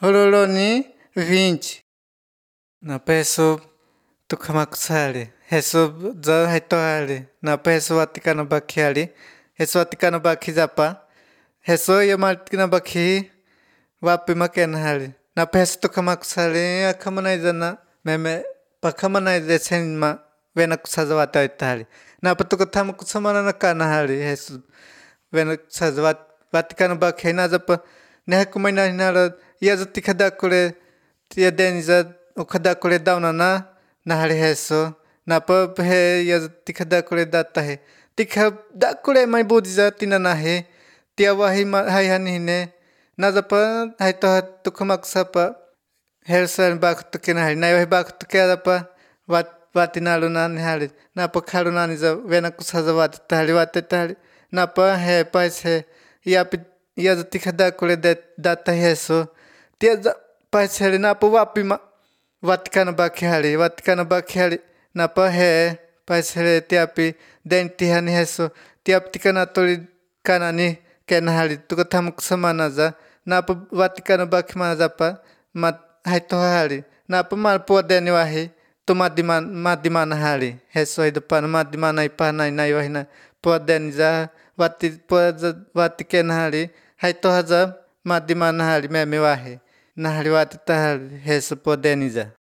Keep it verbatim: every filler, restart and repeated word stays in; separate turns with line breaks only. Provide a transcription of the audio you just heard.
Ololoni vinte. Na peso tukamakusali. Heso za haitohali. Na peso watikana bakiali. Heso watikana baki zapa. Heso yamatikana baki wapi makenhali. Na peso tukamakusali akamanayzana meme pakamanayze senma vena kusaza wataitali. Na patuka tamu kusamana nakana hali heso vena kusaza wat watikana baki na zapa nehakumaina hinala yaza tikadakule tia deniza ukadakule daunana na hali heso na pa he yaza tikadakule data he tikadakule mai budiza tinana he tia wahi hai hani hine na zapa hai to tukamaksapa helsan bak tukena hali na wahi bak tukena pa wat watinalu nani hali na pa khalu nani za vena kusaza wat hali wat hali na pa he paise yapi yaza tikadakule data heso tia paise hali na pa wapi ma watikana baki hali watikana baki hali na pa he paise hali tiapi denti hani heso tiap tikana toli kanani kena hali tuka tamu kusamana za na pa watikana baki mana za pa mat haito hali na pa mal po deni wahi tu madiman madimana hali heso hidupan madimana ipana inai wahi na po deni za wati po wati kena hali haito haza madimana hali meme wahi na hali wati ta hali heso po deni za